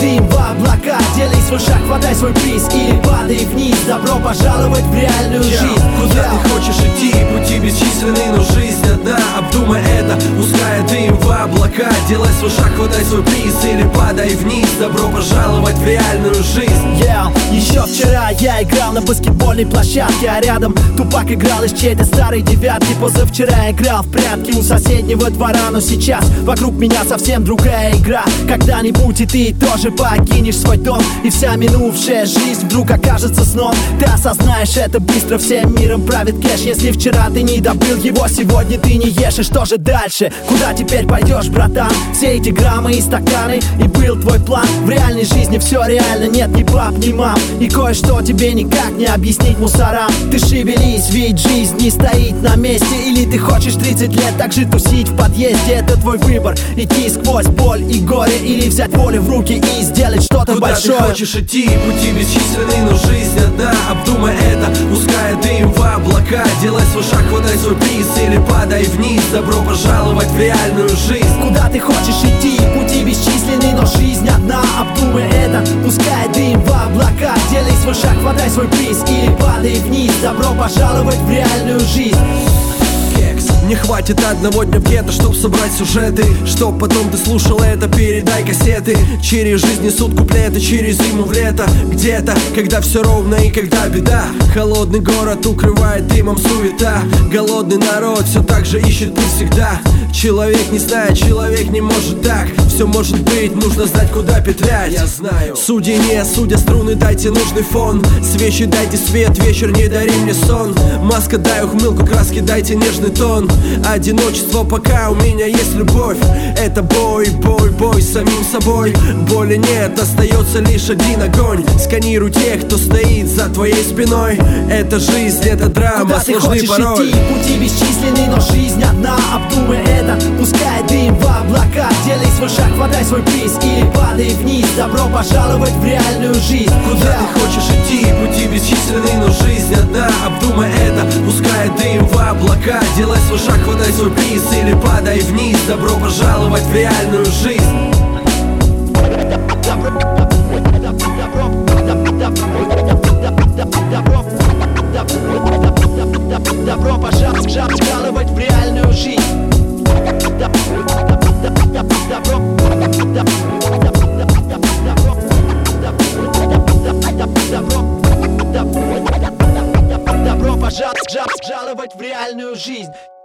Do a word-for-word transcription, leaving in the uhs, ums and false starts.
дым в облака. Делай свой шаг, хватай свой приз или падай вниз. Добро пожаловать в реальную Я, жизнь. Куда ты хочешь идти? Пути бесчисленны, но жизнь одна. Обдумай это, пускай дым в облака. Делай свой шаг, хватай свой приз или падай вниз. Добро пожаловать в реальную жизнь. Yeah. Еще вчера я играл на баскетбольной площадке, а рядом Тупак играл из чьей-то старой девятки. Позавчера играл в прятки у соседнего двора, но сейчас вокруг меня совсем другая игра. Когда-нибудь и ты тоже покинешь свой дом, и вся минувшая жизнь вдруг окажется сном. Ты осознаешь это быстро, всем миром правит кэш. Если вчера ты не добыл его, сегодня ты не ешь. И что же дальше? Куда теперь пойдешь, братан? Все эти граммы и стаканы, и был твой план. В реальной жизни все реально, нет ни пап, ни мам, и кое-что тебе никак не объяснить мусорам. Ты шевелись, ведь жизнь не стоит на месте. Или ты хочешь тридцать лет так же тусить в подъезде? Это твой выбор, идти сквозь боль и горе, или взять волю в руки и сделать что-то Куда большое. ты хочешь идти? Пути бесчисленны, но жизнь одна. Обдумай это, пускай дым в облака. Делай свой шаг, хватай свой приз или падай вниз. Добро пожаловать в реальную жизнь. Куда ты хочешь идти? Пути бесчисленны, но жизнь одна. Обдумай это, пускай дым в облака. Делай свой шаг, хватай свой приз или падай вниз. Добро пожаловать в реальную жизнь. Не хватит одного дня в гетто, чтоб собрать сюжеты, чтоб потом ты слушал это, передай кассеты. Через жизнь несут куплеты, через зиму в лето. Где-то, когда все ровно и когда беда. Холодный город укрывает дымом суета. Голодный народ все так же ищет путь всегда. Человек не знает, человек не может так. Все может быть, нужно знать, куда петлять. Я знаю. Судьи не осудят, струны дайте нужный фон. Свечи дайте свет, вечер не дари мне сон. Маска дай ухмылку, краски дайте нежный тон. Одиночество, пока у меня есть любовь. Это бой, бой, бой с самим собой. Боли нет, остается лишь один огонь. Сканируй тех, кто стоит за твоей спиной. Это жизнь, это драма, куда сложный ты хочешь порой. идти? Пути бесчисленны, но жизнь одна. Обдумай это, пускай дым в облака. Делай свой шаг, хватай свой приз или падай вниз. Добро пожаловать в реальную жизнь. Куда yeah. ты хочешь идти? Пути бесчисленны, но жизнь одна. Обдумай это, пускай дым в облака. Делай свой шаг, хватай свой приз или падай вниз. Добро пожаловать в реальную жизнь. Добро пожаловать в реальную жизнь. Добро пожаловать в реальную жизнь.